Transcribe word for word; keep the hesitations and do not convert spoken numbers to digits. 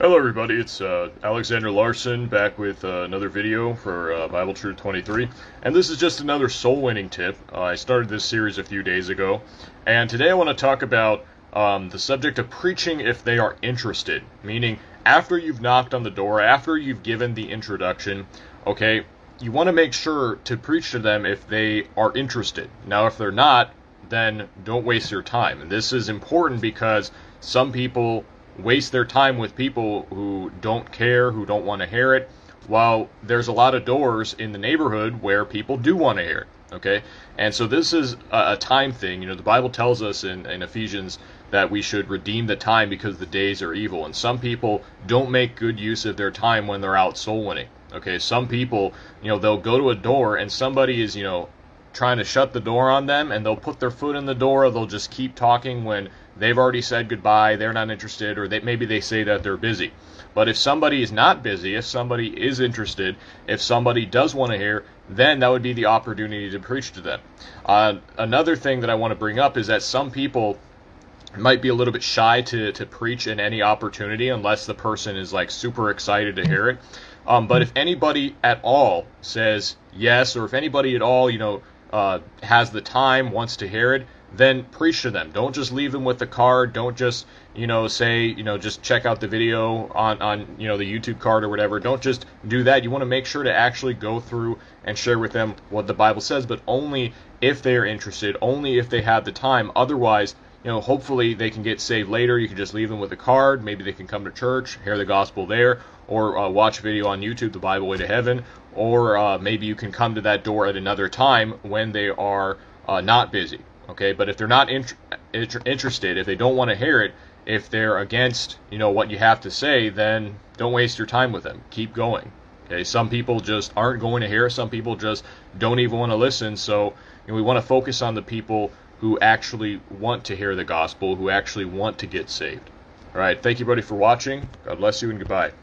Hello everybody, it's uh, Alexander Larson back with uh, another video for uh, Bible Truth twenty-three, and this is just another soul winning tip. Uh, I started this series a few days ago, and today I want to talk about um, the subject of preaching if they are interested, meaning after you've knocked on the door, after you've given the introduction, okay, you want to make sure to preach to them if they are interested. Now if they're not, then don't waste your time. And this is important because some people waste their time with people who don't care, who don't want to hear it, while there's a lot of doors in the neighborhood where people do want to hear it, okay? And so this is a, a time thing. You know, the Bible tells us in, in Ephesians that we should redeem the time because the days are evil, and some people don't make good use of their time when they're out soul winning, okay? Some people, you know, they'll go to a door and somebody is, you know, trying to shut the door on them, and they'll put their foot in the door, or they'll just keep talking when they've already said goodbye, they're not interested, or they, maybe they say that they're busy. But if somebody is not busy, if somebody is interested, if somebody does want to hear, then that would be the opportunity to preach to them. Uh, another thing that I want to bring up is that some people might be a little bit shy to, to preach in any opportunity unless the person is like super excited to hear it. Um, but if anybody at all says yes, or if anybody at all, you know, uh, has the time, wants to hear it, then preach to them. Don't just leave them with the card. Don't just, you know, say, you know, just check out the video on, on, you know, the YouTube card or whatever. Don't just do that. You want to make sure to actually go through and share with them what the Bible says, but only if they are interested, only if they have the time. Otherwise, you know, hopefully they can get saved later. You can just leave them with a card. Maybe they can come to church, hear the gospel there, or uh, watch a video on YouTube, The Bible Way to Heaven, or uh, maybe you can come to that door at another time when they are uh, not busy. Okay, but if they're not int inter interested, if they don't want to hear it, if they're against, you know, what you have to say, then don't waste your time with them. Keep going. Okay, some people just aren't going to hear. Some people just don't even want to listen. So, you know, we want to focus on the people who actually want to hear the gospel, who actually want to get saved. All right, thank you, buddy, for watching. God bless you, and goodbye.